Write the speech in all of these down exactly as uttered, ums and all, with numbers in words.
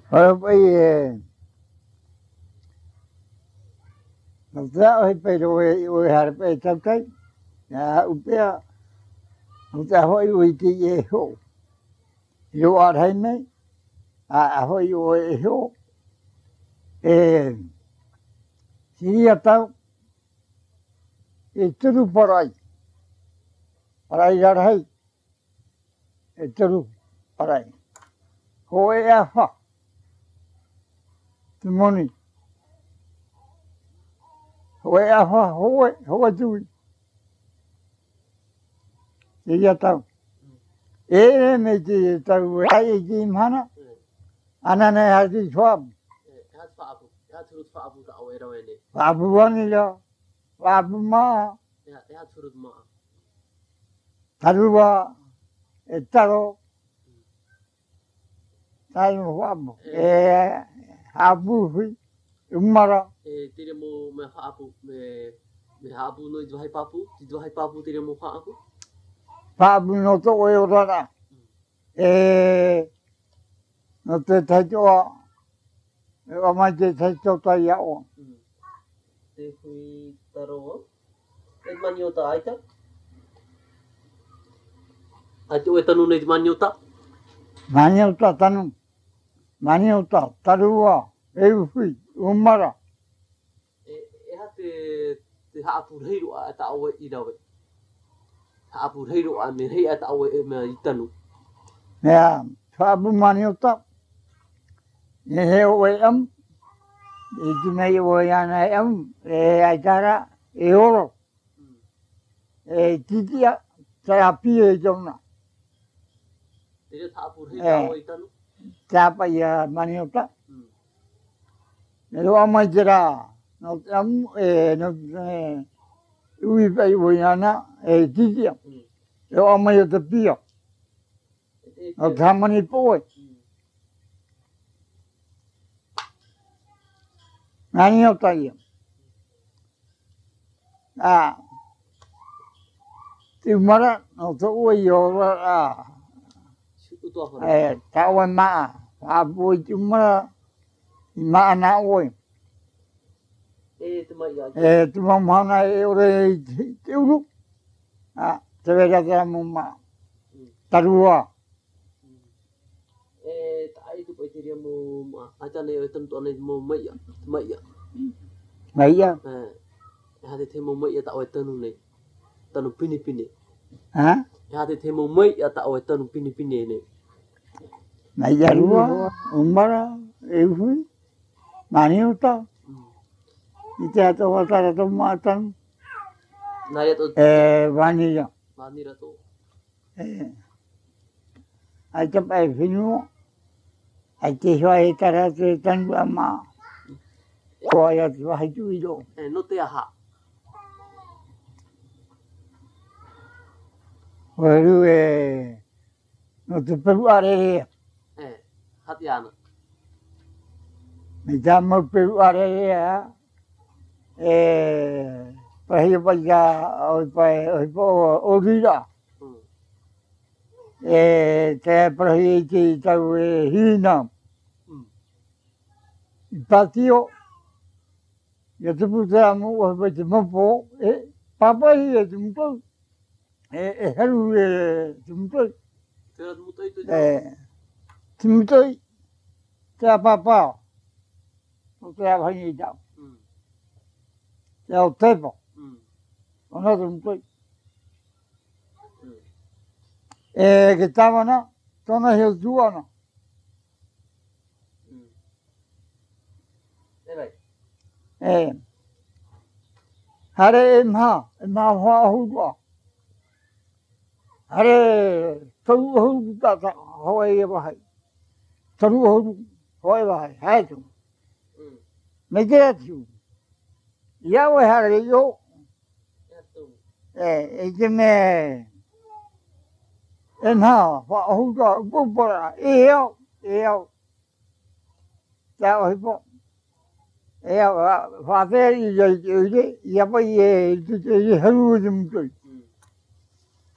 Ora poi non so per oi oi harpe takai ya upea uta hoi oi ti e ho yo arhai me a hoi oi ho e siria tau e turu parai parai arhai e turu parai ho e a ha timoni ho e a ha ho e ho e tu siria tau e me ti tau ai ki mana ana ne ha ti swab Ya turut fa'abu ka awera wene. babu wani lo babu ma Ya ya turut ma. taruwa e taro tai wabu e habu hui umara E tire mo me fa'abu me me habu no i hai papu, ti hai papu tire mo fa'abu. babu no to e ora e no te taito e o mai te taito tai o Te hui taro. E maniota aita. Ate o tanu nei maniota. mani o ta tanu mani o ta taruwa e hui umara E e ha te te haapu reiru a ta o i rawe. Haapu reiru a me rei a ta o e me i tanu. ya babu mani o ta e he o e am e tu nei o ya na am e aitara e oro e titia terapia e jona Tire haapu reiru a o i tanu. tapa ia maniota nero ama jera no am e no e ui pai voiana e titia yo ama yo te pia no tamani poi maniota ia a ti mara no to ui yo a e tawa ma a boi ti mara ma na oi E te mai a. e tu mamana e ore te uru a te vera te mamma tarua E tai tu pai tire mo ma. Acha ne o tanu to nei mo mai a. Mai a. mai ia E ha te mo mai a ta o tanu nei. Tanu pini pini. ha E ha te mo mai a ta o tanu pini pini nei. mai ia rua umara e hui maniota i te ato watara to mātanu Nai to e vanilla manira to. e ai te pai whinu ai te hoa e tara te tanu a mā ko ai atu wahi tu i ro E no te aha. Waru e no te peru are E hati ana. me tā mau peru are e pahi pai ka oi pai oi po o rira e te pahi ki tau e hina i patio ia te puta mo o pai te mopo e papai e te mutou e e haru e te mutou Te ra mutai to. e te mutou te a papa o te a whangi i tau te o tepo o no te mutou e ke tawana tona heo tuana E vai. e hare e mha e mha hoa hua hare taru hau tata hoa e wahai taru hau hoa e wahai hai tu me te atu ia we hare yo e e te me e mha hoa hua kupara e eo e eo ta o hipo e eo hoa te i ia i ure ia pai e te te haru e te mutoi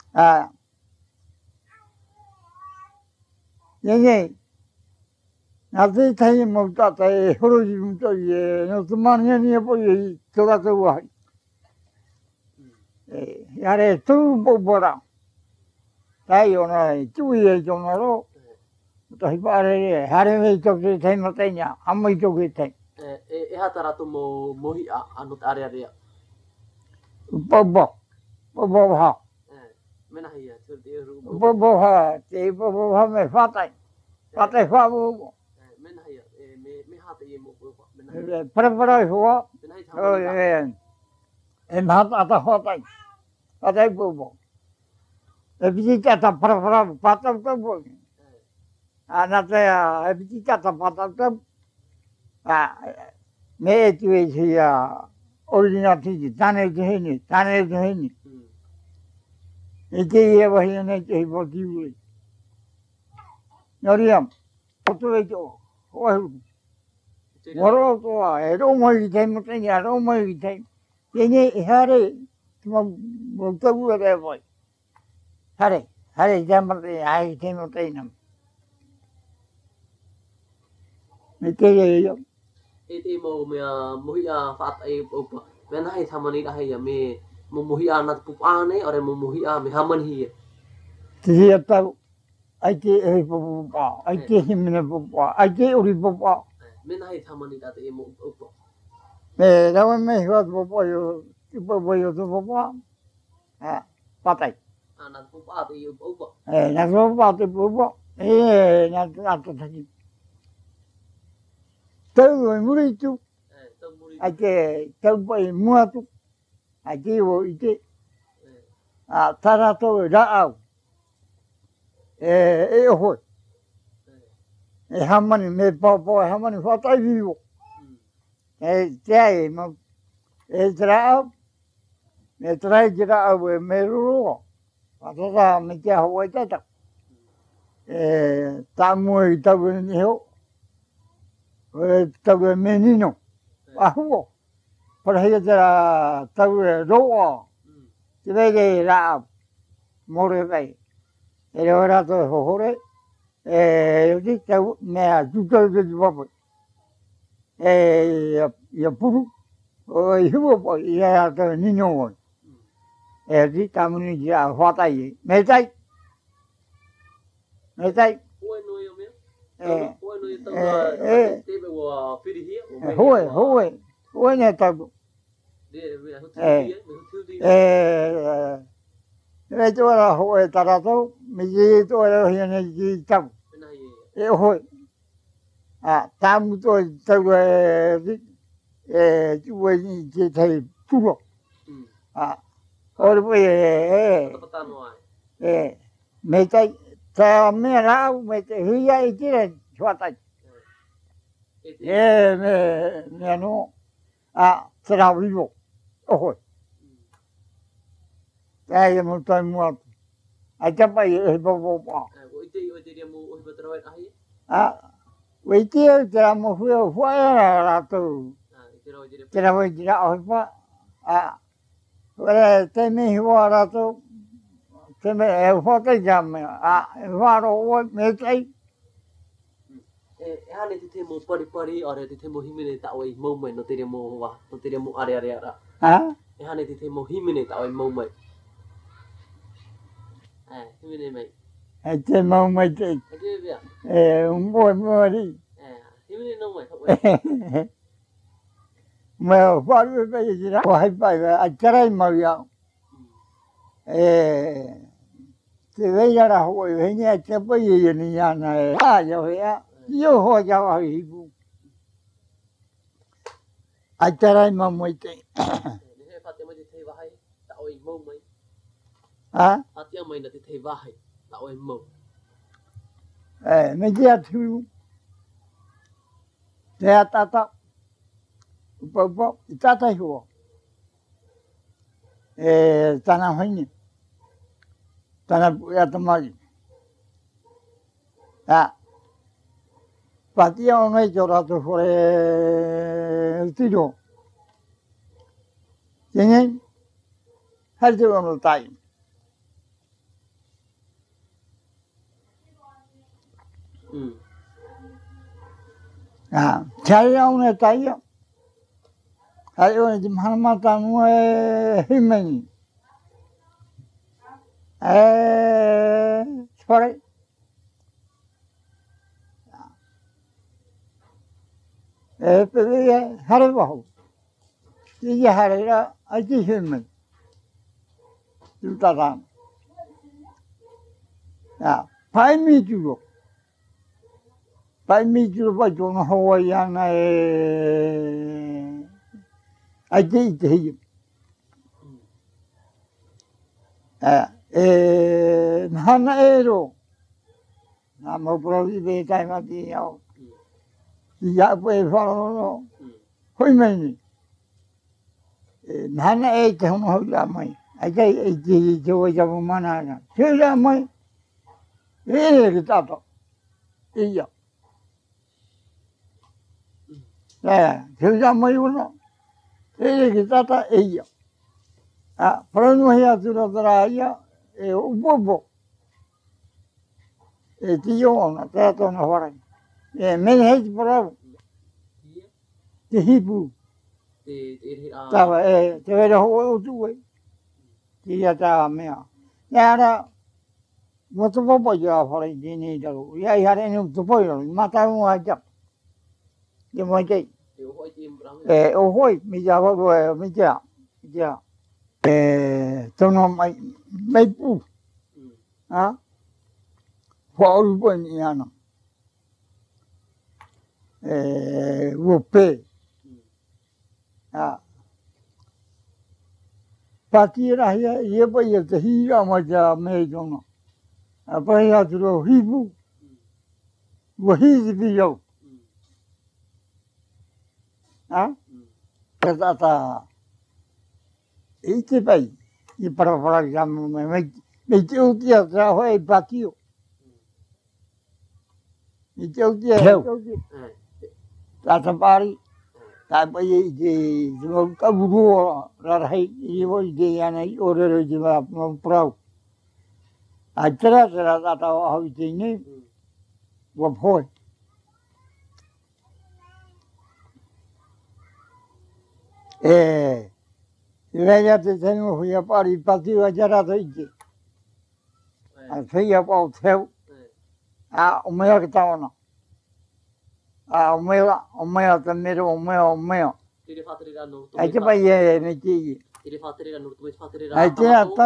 a Ye ye, なぜタイムだってホロジムといえのつまんやにやっぱりトラトはえやれトゥボボラ太陽の注意上のろとひばれはれめとけてのてにゃあんまりとけて e hatara to mo mohi a anu area area ボボボボは mena hiya so de ru ボボはてボボはめファタイファタイファボ mena hiya me me hata ye mo mena パラパラフォ mena hi ー thamani ええなたたファタイファタイボボえびちたたパラパラパタタボあなたやえびちたたパタタあめえつえしやオリジナルティーチタネツヘニタネツヘニえてやばひねてぼきういよりやんおとえとおい Moro to a ero mai te mo te ya ro mai te ye ne hare mo mo to bu re boy hare hare jam te ai te mo te nam me te ye yo e te mo me mohi a fat e opa mena hi thamani da hiya me mo mohi a nat pup a ne ore mo mohi a me haman hi te ya ta ai te e po pa ai te himne po pa ai te uri po pa mena hi thamani da te mo opa me ra me ho po po yo po po yo to po pa a pa tai nat pup a te opa e na ro pa te po po e na ta ta ta tao rồi muri tu ake tao pai mua tu ake wo ite a tara to ra au e e ho e hamani me po po hamani fa tai vivo e tai ma e tra au me tra jira au me ru fa ta me ja ho ta ta e ta mu ta ni ho e ta menino ahuo por ahí era taue roa que ve la more ve pero ahora todo jore eh yo digo me ayuda de papo eh ya puru o hibo po ya to niño eh di tamuni ya hota yi me tai me tai bueno yo me eh bueno yo eh te be wa firi hi hoye hoye hoye ne ta de me hu eh ti me hu ti eh e to ra ho e tara to mi ji to ra hi ne ji tam mena hi e ho a tam to to e e ju we ni ji thai pu ro a or bu e pata no ai e me tai ta me ra me te hi ya i ji re chwa tai e me me no a tra vi ro ho ai mo tai mo a cha pa e bo bo bo o ite o ite dia mo o betra ai à vậy chứ là một phiếu phải là là từ ite ro ite cái nào vậy là ở phải à vậy là cái này hiểu là từ cái này ở phải cái gì à phải rồi mấy cái e ha ne te mo pari pari ore te mo himene ta oi mo mai no te mo wa no te mo area area ra hả e ha ne te mo himene ta oi mo mai eh himene mai à cái mà mấy cái e ke bia eh mua mua đi eh himene no mai mà phải cái gì đó phải phải là cái mà ya eh thì bây giờ là hội với nhà cái bây giờ nhà này à rồi á yêu họ cho họ hiểu à cái mà mấy cái ni he pate mai te thei vai ta oi mo mai à atia mai na te thei vai ta oi mo eh mấy cái thứ thế ta ta bộ bộ ta ta hiểu eh ta nào hay nhỉ ta nào ya ta mai à Pati ông ấy cho ra tôi phải tự do, cho nên hết chỗ nó tay, ừ 아, 자유로운 타이어. 자유로운 지금 하나만 따누에 힘이. 에, 소리. 에, 그게 하려고. 이게 하려라, 아주 힘이. 둘다다. 야, 발미 주고. 발미 주고 봐, 좀 하와이안에. 아주 이제. 에, 에, 하나에로. 나 뭐, 프로비베 타이마디요. 야, 왜, 바로, 호이면이. 하나에 좀 하자마이. 아까 이제 저거 잡으면 하나. 저자마이. 에, 따도. 이요. 네, 저자마이 우노. 에, 따다, 이요. 아, 프로노야 들어들어야, 에, 우보보. 에, 디오나, 따도나 호라. 에, 맨헤지 프로. 디히부. Tao ê, chơi đâu hối chú ấy. Chỉ là tao mèo. Nhà đó, một số phố bây giờ phải đi đi đâu. Ya ya đây nó số phố rồi, mà tao không ai chấp. Nhưng mà chị, ê, ô hối, bây giờ có rồi, bây giờ, bây giờ. Ê, cho nó mấy, mấy phụ. Hả? Phó lưu bên nhà nó. Ê, vô phê. À. Patira ya ye pa ye tahi ra ma ja me jong no pa ya tro hi bu wo hi bi yo ha ta ta e te pai i para para jam me me me te o tia tra hoi patio me te o tia ta ta pari ta pa ye je jo ka bu ro ra hai i wo je ya nei o re re je ba pro a tra tra ta ta ho je ni wo phoi e le ya te ten ho ya pari pati wa jara to je a se ya pa theo a o me ka ta no a o me o me ta me o me o me Tiri fatrira no. ai che pa ye me chi Tiri fatrira no, tu fatrira. ai che ta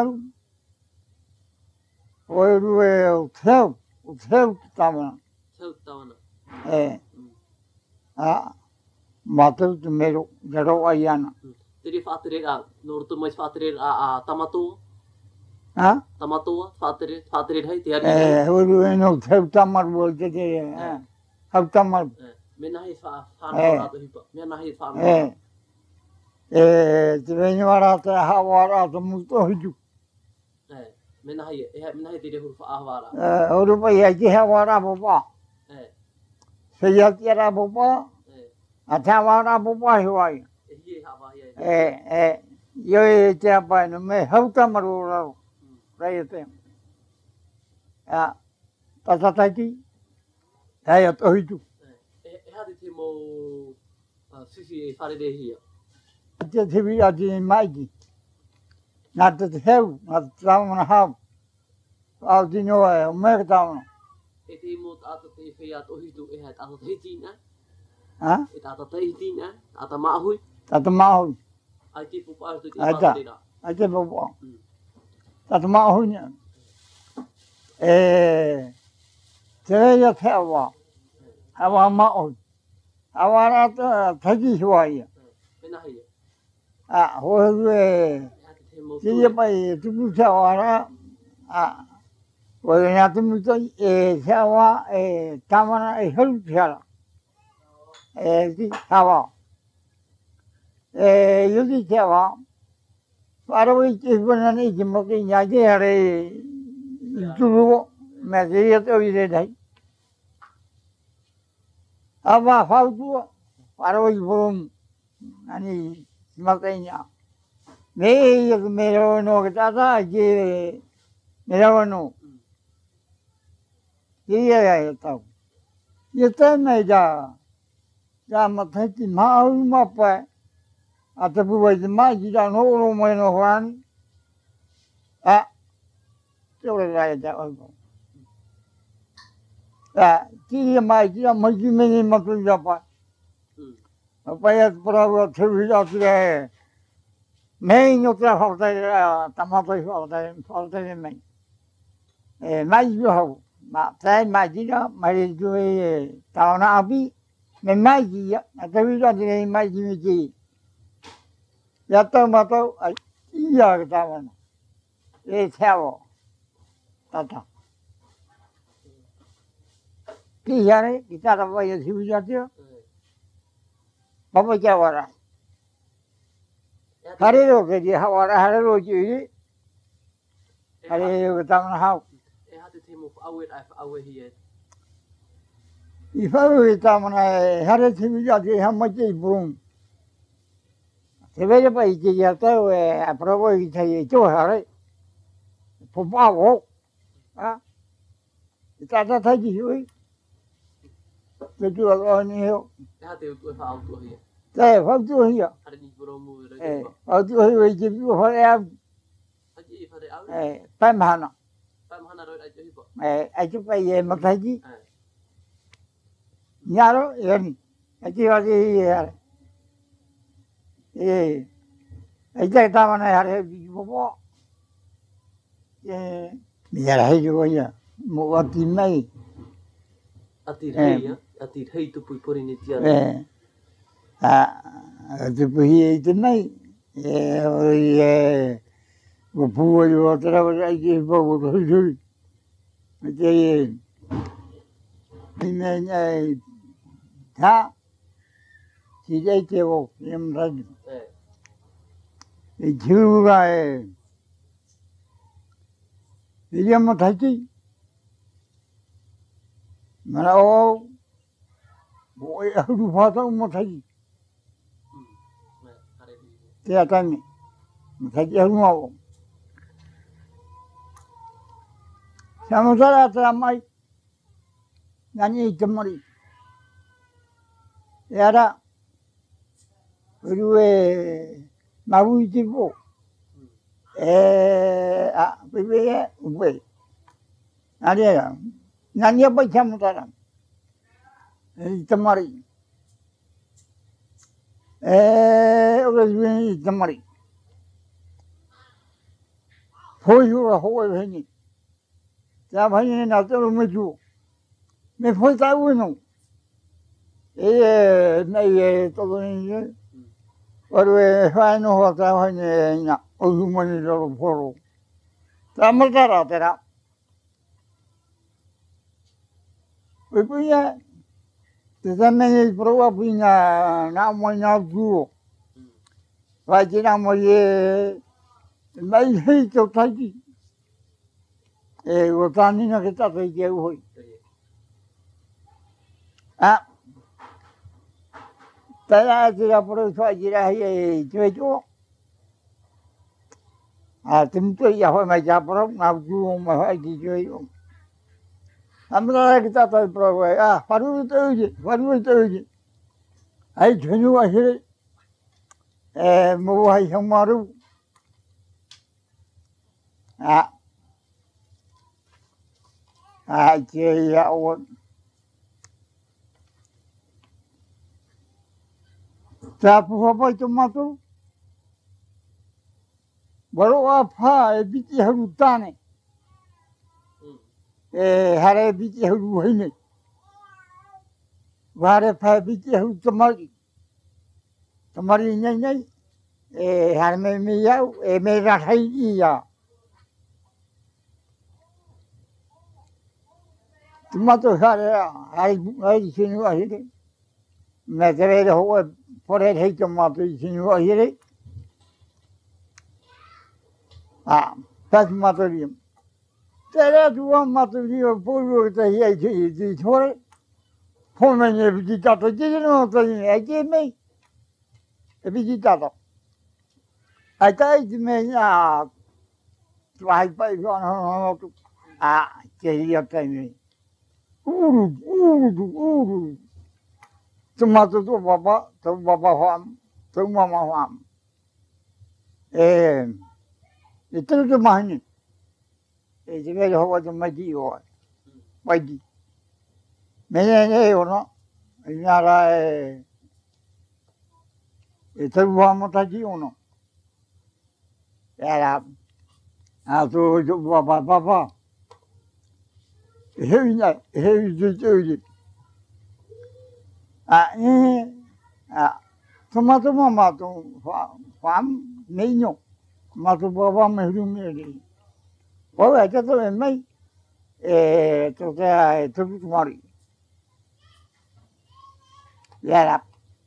o ru e o theo o theo ta ma Theo tao na. e a matul tu mero jaro ayana Tiri fatrira no, tu mais fatrira a tamato. ha Tamato fatrira fatrira hai tiar. e o ru e no theo ta mar bolte ke ha ta mar Menahi fa fa na to hipa. Menahi fa na. e e te venho ara te hawara to muto hiju Eh, menahi eh menahi tiri huruf ahwara. e o ru pa ye ki hawara bo pa Eh, se ya ki ra bo pa eh. a ta wara bo pa hwai Ye ha ba ye. e e yo e te pa no me hau ta mar ro ra ye te a ta ta ta ki ta ya to hiju Eh, eh ha te mo sisi fare de hi. te te vi a di mai ki na te te heu na te ta na ha a di no e me ta no E te mo ata te fea to hitu e ha ata te tina. ha E ata te tina, ata ma hui. ta ta ma hu Ai te pupa to te ai ta fatrira. ai te bo bo ta ta ma hu ni e te ya te wa ha wa ma hu ha wa ra ta ta ji hwai Menahi. a ho e Te mo ti ye pa e tu pu cha wa ra a wo na tu mu to e cha wa e ta ma na e hol cha e ti ha wa e yu ti cha wa pa ro i ti bu na ni ji mo ki nya ji ha re tu ru me ji ye to i de dai a ba fa tu pa ro i bu ani ma te nya me ye me ro no ka ta ta ji me ro no ye ye ya ta ye ta me ja ya mataki mau mapa atapu wai mai jira no no mai no han a tore ga ya o a ti mai jira mai ji me ni ma tu ja pa pa ya pra wa thu ja ti re me no tra ho ta ta ma pa ho ta ho ta me e mai ju ho ma sai mai jira mai ju ta na abi me mai ji ya ta wi ja ti mai ji mi ji ya ta ma ta ya ta ma e theo ta ta ki ya re ki ta ba ya thi ja ti ba ba ja wa ra hare ro ke ji ha wa ra hare ro ji hare ro ta ma ha e ha te te mo awe ai awe hi i fa ro ta ma na hare thi ja ti ha ma ji bu se ve pa i ji ya ta we a provo i thai jo ha re po ba wo a ta ta thai ji ui te tu a ni ho e ha te tu fa au tu hi te fa tu hi ya hare ni bro mu re e au tu hi we ji bu ho ya ha ji fa de au e pa ma na pa ma na ro ai ji bo e a chu pa ye ma thai ji nya ro ye ni a ji wa ji ya e ai ta ta ma na ya re ji bo bo e mi ya ra ji bo ya mo wa ti mai ati hei ya ati hei tu pui pori ni tia e a tu pu hi ti mai e o ye wo pu wo yo tra wa ai ji bo wo hu hu me te ni me ne ta si dei te wo yam ra e ju ga e yam ta ti ma ra o bo e hu fa ta mo ta ji te ta ni mo ta ji hu mo samudara tra mai nani temori era rue maui ti bo e a bebe ube ari era nani pa samudara e temori e o rue temori foi o ho e ni ya bhai na te me ju me foi ta uno e nei to ni ore fai no ho ta ho ni na o lu mo ni ro foro ta ma ta ra te ra e poi ya te ta me ni prova pina na mo na ju va ji na mo ye mai hei to ta ji e o ta ni na ke ta te je ho a ta ya ji ra pro so ji ra ye jue jo à chúng tôi giờ hồi mà giờ pro nào ju mà phải gì chơi আমরা kita tahu pro ah paru itu je paru itu je ai jenu akhir eh mau hai hamaru ah ah je ya on tapi apa cuma tu baru apa biti haru tane e hare biti haru hine vare pha biti haru tamari tamari nhai nhai e har me me ya e me ra thai ya tomato hare ai ai sinu ahire me deve ho pore hei tomato sinu ahire ah tas materium Tera tua maturio puro te ye ji ji thore phone ne bi ta to ji no to ni e ji me e bi ta to ai tai ji me ya vai pai go no no a che io te mi uru uru uru Tomato to papa, to papa farm, to mama farm. Eh, itu tu mahni. Eh, jadi hawa tu maji hawa, maji. Mana ni orang, ini ada eh, itu buat mataji orang. Ya, aku tu papa papa. Heavy night, heavy duty. Ah, ni, ah, tomato mama tu farm ni nyo. Matu bapa mehrum ni. Oh, itu tu memang eh tu saya tu kumari. Ya lah.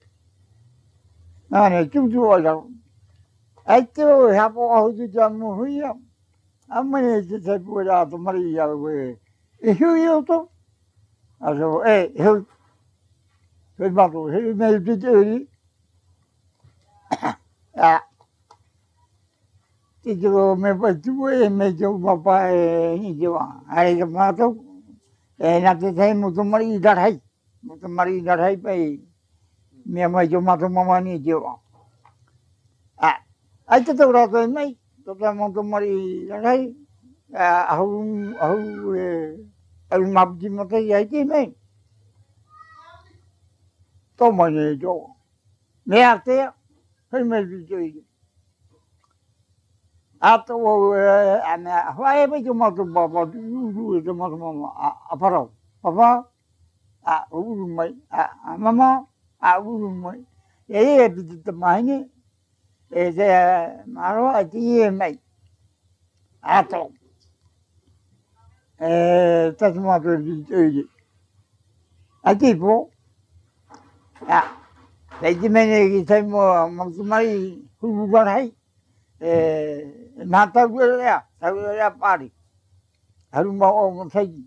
Nah, ni tu tu aja. Itu apa aku tu jamu huya. Amma ni tu saya buat tu mari ya we. Ihu ihu tu. Aso eh ihu. Sebab tu ihu meh tu jadi. Ah. Itu me tu me tu bapa ni jawa. Hari kemarin tu eh nanti saya mutu mari dah hai. Mutu mari dah hai pai. Me mai jo matu mama ni jawa. Ah. Itu tu rasa mai. Tu tu mutu mari dah hai. Ah, aku aku eh al mabdi mata ya itu mai. Tu mana jo. Me ate. Hai me tu jadi. Atau ana hoi pe cuma tu bapa tu tu cuma tu mama apa rau papa a uru mai a mama a uru mai ye tu tu mai ni e je maro a ti mai atau eh tu cuma tu tu a ti po a lagi mana kita mau maksudnya hubungan hai eh nata gue ya, tahu ya pari. Harus mau orang saji.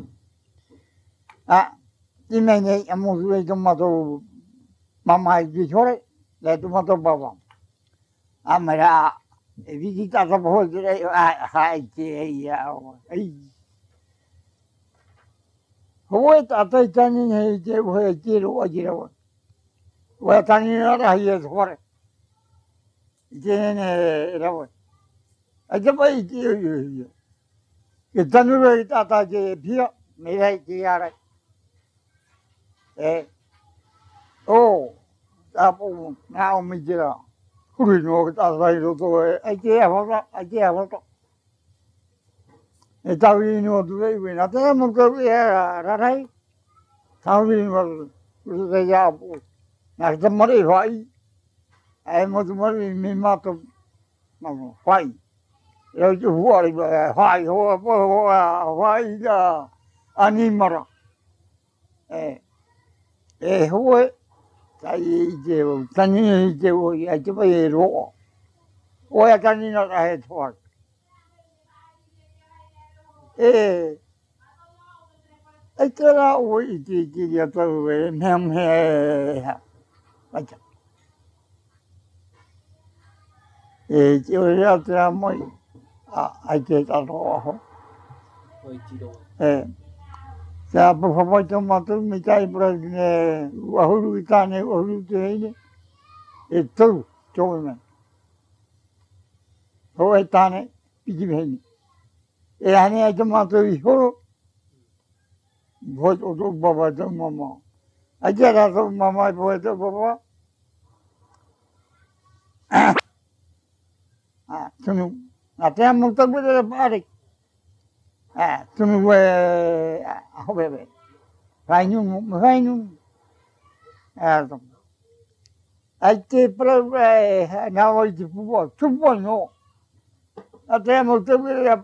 Ah, ini ni amu sudah cuma tu mama itu sore, dah cuma tu bapa. Ah, mereka visita tu boleh jadi ah hai je ya. Ai. Hoi tata tani ni je hoi je ro je ro. Hoi tani ada hias sore. Je ni ro. Aja bayi je. Kita nuru kita tak je dia, mereka je ada. Eh, oh, apa nak umijira. Kuri no kita saya itu tu, aje apa, aje apa tu. Eh, tahu ini waktu itu, nanti mungkin ya, rarai. Tahu ini waktu itu saya apa. Nak cemari fai. Eh, mau cemari mima tu, mana fai. Ya itu huari fai, huari apa, fai dah animara. Eh, eh, huari. Saya je, tani je, ya cuba ye ro. Oh ya tani nak ada tuan. Eh, itu lah oh itu itu dia tu, memang he, macam. Eh, dia tu ramai, ah, itu tak tahu. Eh, saya berapa cuma tu mencari beras ni, wahulu kita ni, wahulu tu ini, itu cuma. Oh itu ni, pergi begini. Eh, ani cuma tu ihoro. Buat untuk bapa tu mama. Aja dah tu mama buat tu bapa. Ah, tunu. Nanti am mungkin boleh balik. Ah, tunu boleh apa boleh. Rainu, rainu. Ah, tu. Aje perlu nawai tu buat, cuba no. Nanti am mungkin boleh.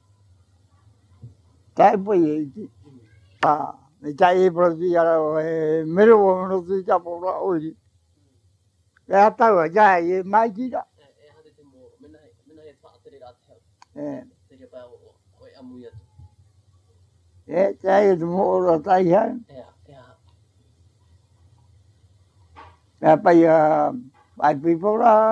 Tak boleh. Ah, mencari pergi ada melu orang tu cakap orang oi. Ya tahu aja ye mai dah. Eh, eh, saya tu mau orang tanya. Apa ya, five people lah.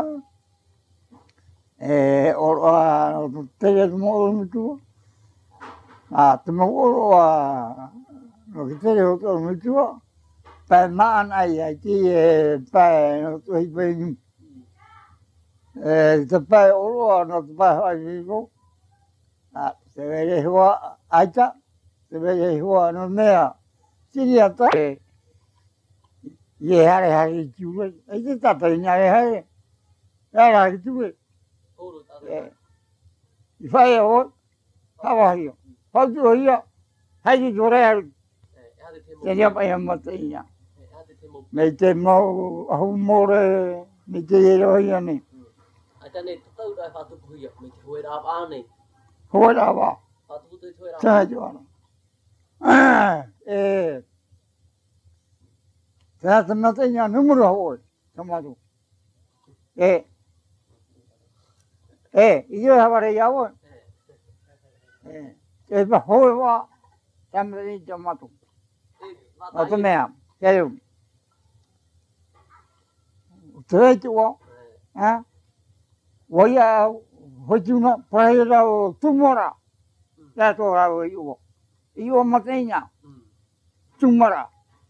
Eh, orang tu tanya tu mau orang tu. Ah, tu mau orang, kita ni orang tu. Pai maan ai ai ki e pai no tui pai ni. E te pai oroa no te pai hai vivo. A te vere hua aita. Te vere hua no mea. Tiri ata. E ye hare hare tiure. E te tata i ngare hare. Hare hare tiure. Oro ta. E. I whai e o. Hawa hio. Hautu hia. Hai ki tore haru. E ha te Te rea pai hama te ina. E ha te mo. Me te mau ahu more. Me te ero hia ne. Ai tane tau dai fa tu huia me te hoera a nei. Hoa rā wā. Fa tu te hoera. Tēnā te wana. E. Tēnā te mata i ngā numero hoi. Tamatu. E. E. I te haware i awa. E. E pa hoi wā. Tamata i tamatu. O te mea. Te reu. Te rei te wā. Ha? Wai a hoi tuna. Pahe rau tumora. Tēnā tō rau i ua. I ua mata i ngā. Tumora.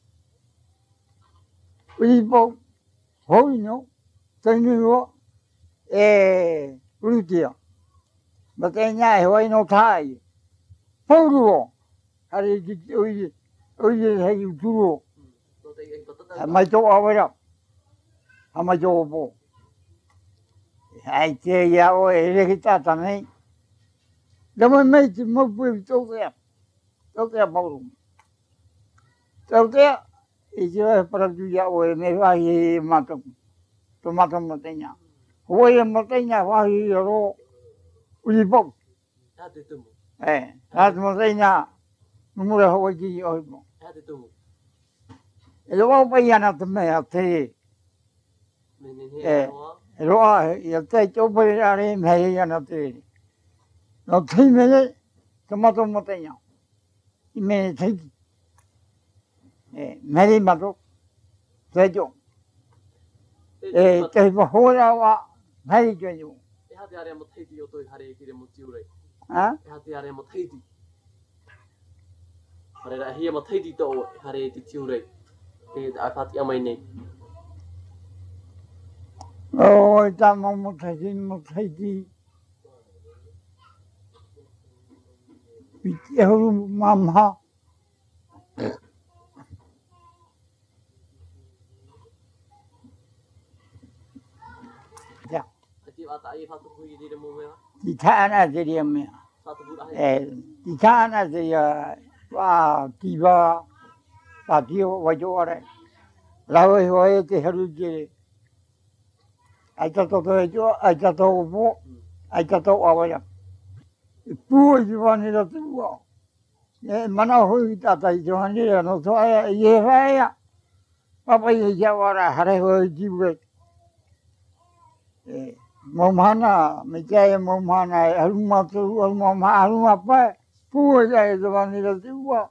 Ui pau. Hoi no. Tainu ua. E. Urutia. Mata i ngā e hoi no tāi. Pauru o. Hare ki ui. Ui e hei uturu o. Ha mai tō awera. Ha mai tō opo. Hai te ia o e reki tata nei. Dama mei te maupu e tō tea. Tō tea pauru. Tō tea. I te wahe paratu ia o e me wahi e matapu. Tō mata mateina. Hoi e mateina wahi e ro. Ui pau. Ha te tumu. E. Ha te mateina. Numura hoi ki i ohipo. Ha te tumu. E lo wau pai ana te mea te. Me ne he E. roa. E roa i a te tōpere are me hei ana te. No tei mele. Te mato mateina. I me teiti. E. Meri mato. Te jo. E te hipa hora wa. Meri te jo. E ha te are mo teiti o toi hare ki re mo tiurei. Ha? E ha te are mo teiti. Hare ra hia mo teiti tō e hare te tiurei. E ai whati amai nei. O i tā mau mo teiti mo teiti. Piti e huru mamha. Ja. A te wata ai whatu hui i re mo mea. Ti tāna te ria mea. Whatu pura hei. E. Ti tāna te ria. Wā tiva. Wā tio waito are. Rau e hoa e te haru kere. Ai tato to e tio. Ai tato opo. Ai tato awaya. E pua i te whanera te ua. E mana hui tata i te whanera no to aia i e whaia. Papa i e kia wara hare hoa i tiure. E maumana, me kia e maumana e haruma turu, haruma haruma pae. Pua i e te whanera te ua.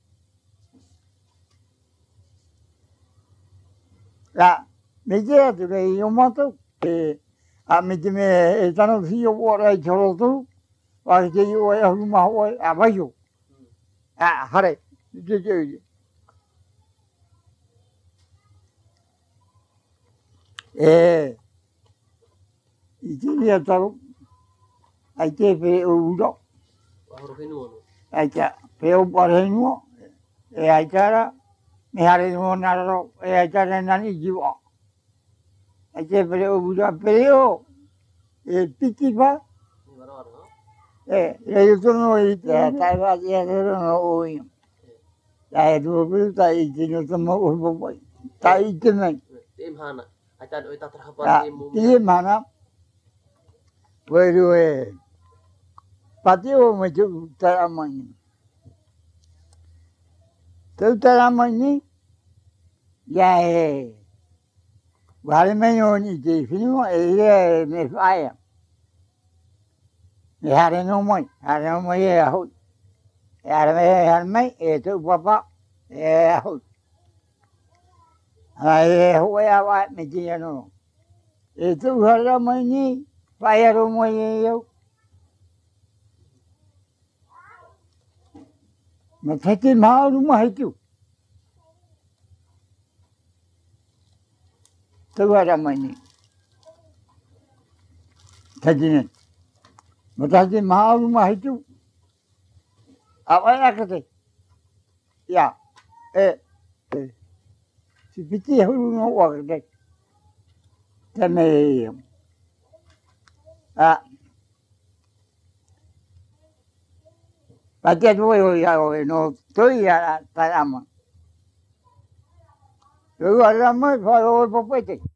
La, me kia tu rei i o matou. E, a me te me e tano si o wara i toro turu. Wa ke i o e haruma hoa a waio. A hare, te te ui. E, i te ria taro. Ai te pe o uro. Wahoro whenua no. Ai te pe o parenua. E ai tara. Me hare no nararo. E ai tara nani jiwa. Ai te pe o uro. Pe o. E piti pa. Ni wara wara no. E, e i tono i te tai wati e rero no oi. Tai e tua piru tai i te no tamo o popai. Tai i te nei. Te mhana. Ai tāna oi tātara hapa Ya, te mo te he mana. Weru e. Pati o me te utara mai. Te utara mai. Ya e. Wale me no ni te whinu e e me whaia. Me hare no mai. Hare no mai e ahoi. E hare me hare mai e te upapa e ahoi. Ai e hoe awa me te ano. E te uhara mai ni. Whaiaro mai e eu. Ma tete mauru mahi tu. Tawara mani. Tajine. Mataji maharu mahitu. Awaya kate. Ya. Eh. Eh. Si piti hulu no wakate. Tane. Ah. Patia tuwe ya no toi ya tarama. Yo arama faro popete.